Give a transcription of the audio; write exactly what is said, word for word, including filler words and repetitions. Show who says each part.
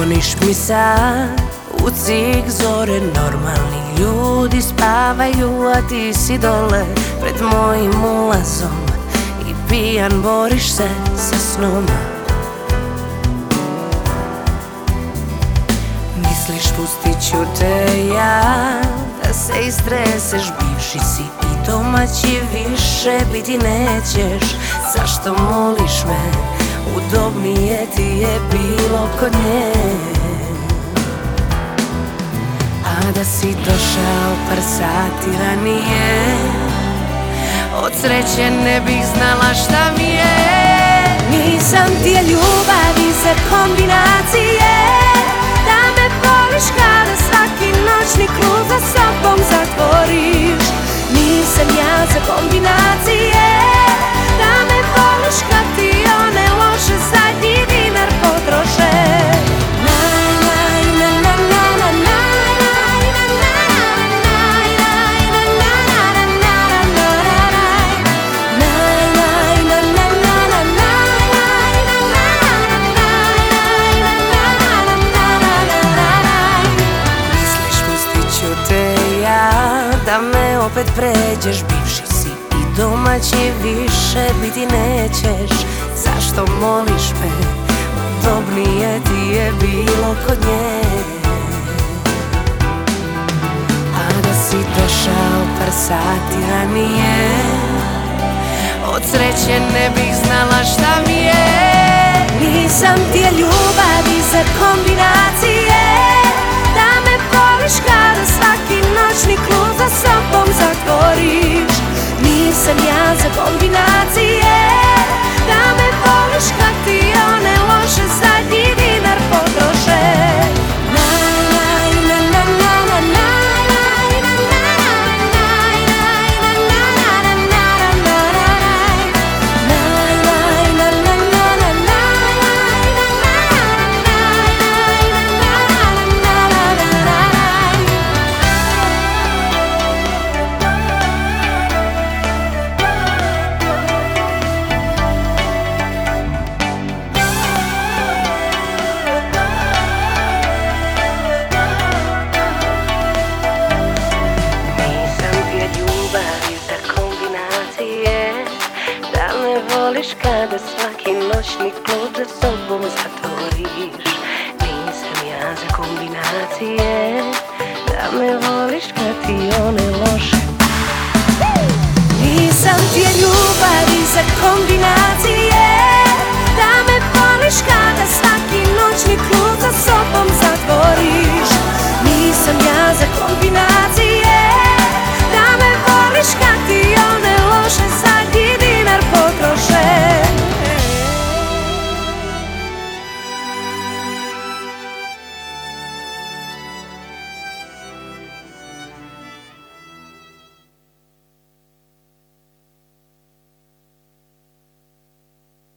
Speaker 1: Zvoniš mi sad u cik zore, normalni ljudi spavaju, a ti si dole pred mojim ulazom i pijan boriš se sa snom. Misliš pustit ću te ja da se istreseš, bivši si i domaći, više biti nećeš. Zašto moliš me, udobnije ti je bilo kod nje. A da si došao par sati ranije, od sreće ne bih znala šta mi je. Nisam ti je ljubav iza kombinacije, da me voliš kada svaki noćni klub za sobom zatvoriš. Nisam ja za kombinacije, da me voliš kad ti one loše zadnji dinar potroše. Da me opet pređeš, bivši si i domaći, više biti nećeš. Zašto moliš me, udobnije ti je bilo kod nje. A da si došao par sati ranije, od sreće ne bih znala šta mi je. Nisam ti je ljubav iza kombinacije, da me voliš kada svaki noćni klub za sobom zatvoriš. Nisam ja za kombinacije, da me voliš kad ti one loše zadnji dinar potroše. Kada svaki noćni klub za sobom zatvoriš. Nisam ja za kombinacije, da me voliš kad ti one loše. Nisam ti je ljubav iza kombinacije, da me voliš kada svaki noćni klub za sobom zatvoriš. Nisam ja za kombinacije.